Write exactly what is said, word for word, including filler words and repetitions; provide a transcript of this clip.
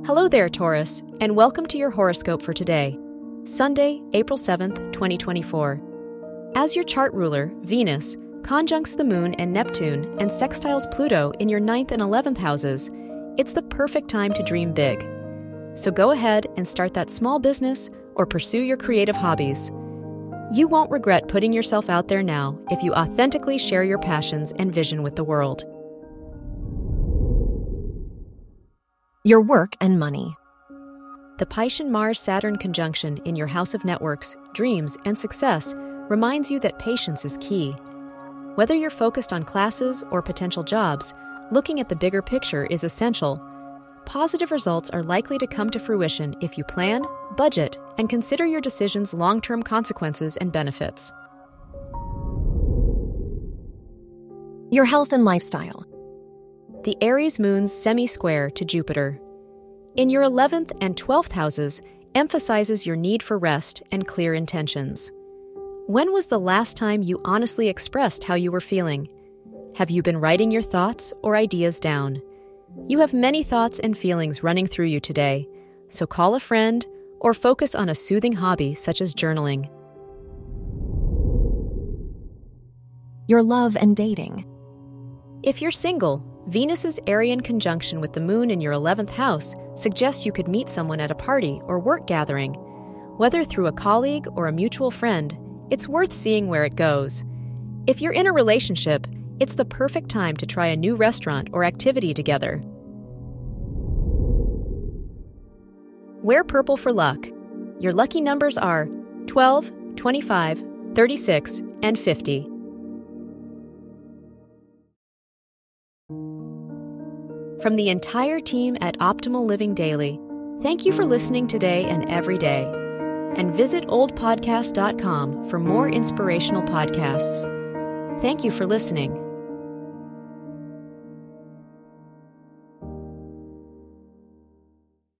Hello there, Taurus, and welcome to your horoscope for today, Sunday, April seventh, twenty twenty-four. As your chart ruler, Venus, conjuncts the Moon and Neptune and sextiles Pluto in your ninth and eleventh houses, it's the perfect time to dream big. So go ahead and start that small business or pursue your creative hobbies. You won't regret putting yourself out there now if you authentically share your passions and vision with the world. Your work and money. The Piscean-Mars-Saturn conjunction in your house of networks, dreams, and success reminds you that patience is key. Whether you're focused on classes or potential jobs, looking at the bigger picture is essential. Positive results are likely to come to fruition if you plan, budget, and consider your decisions' long-term consequences and benefits. Your health and lifestyle. The Aries moon's semi-square to Jupiter in your eleventh and twelfth houses emphasizes your need for rest and clear intentions. When was the last time you honestly expressed how you were feeling? Have you been writing your thoughts or ideas down? You have many thoughts and feelings running through you today, so call a friend or focus on a soothing hobby such as journaling. Your love and dating. If you're single, Venus's Arian conjunction with the Moon in your eleventh house suggests you could meet someone at a party or work gathering. Whether through a colleague or a mutual friend, it's worth seeing where it goes. If you're in a relationship, it's the perfect time to try a new restaurant or activity together. Wear purple for luck. Your lucky numbers are twelve, twenty-five, thirty-six, and fifty. From the entire team at Optimal Living Daily, thank you for listening today and every day. And visit old podcast dot com for more inspirational podcasts. Thank you for listening.